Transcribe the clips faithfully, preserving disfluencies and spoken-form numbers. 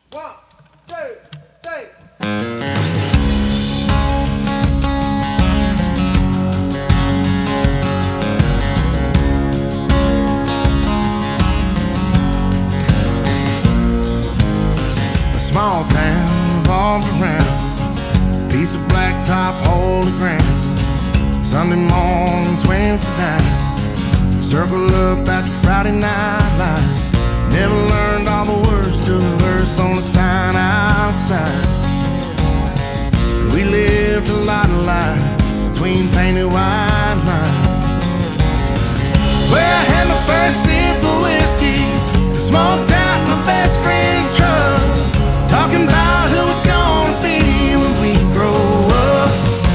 One, two, three. Small town revolved around piece of blacktop, holy ground. Sunday mornings, Wednesday night, circle up after Friday night lights. Never learned all the words to the verse on the sign outside. We lived a lot of life between painted white lines, where I had my first sip of whiskey and smoked out my best friend's truck, talking about who we're gonna be when we grow up.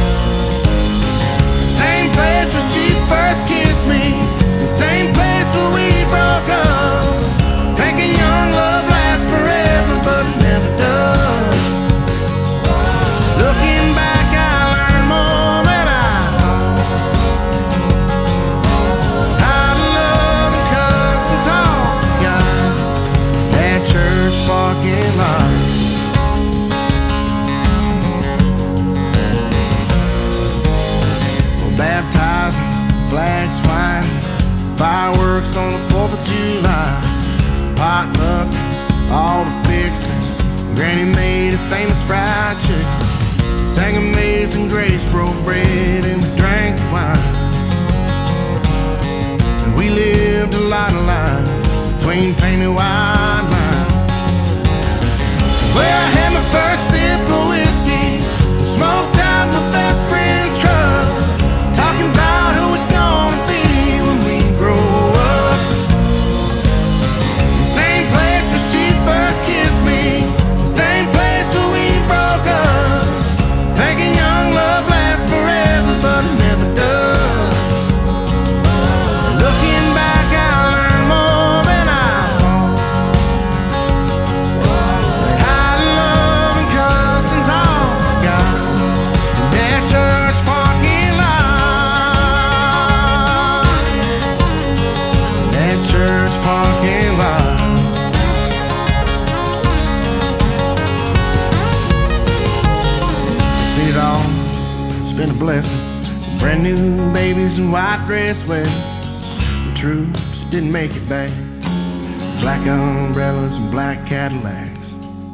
The same place where she first kissed me, the same place where we broke up, thinking young love lasts forever, but it never does. Looking back, I learned more than I thought. How to love and cuss and talk to God, that church parking lot. Baptizing, flags flying, fireworks on the fourth of July, potluck, all the fixing. Granny made a famous fried chicken, sang Amazing Grace, broke bread, and we drank wine. And we lived a lot of lives between painted white lines, where I had my first sip of whiskey and smoked out my best friend's truck, talking about who we're gonna be when we grow up. The same place where she first kissed me, the same place where we broke up, thinking young love lasts forever, but it never does. Looking back, I learned more than I thought. How to love and cuss and talk to God in that church parking lot. That church parking lot. See it all, it's been a blessing. Brand new babies and white dress weddings, the troops didn't make it back, black umbrellas and black Cadillacs.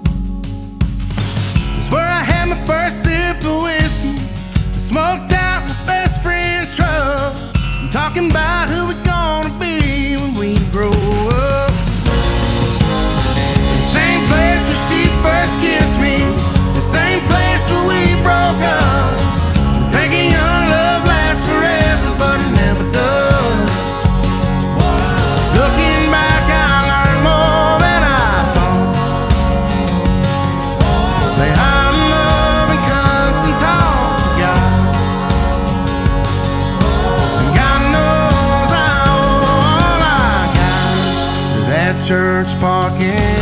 It's where I had my first sip of whiskey, smoked out my best friend's truck, I'm talking about who we're gonna be when we grow up. The same place where she first kissed me, the same place where we broke up, thinking young love lasts forever, but it never does. Looking back, I learned more than I thought. They how to love and cuss and talk to God. And God knows I owe all I got to that church parking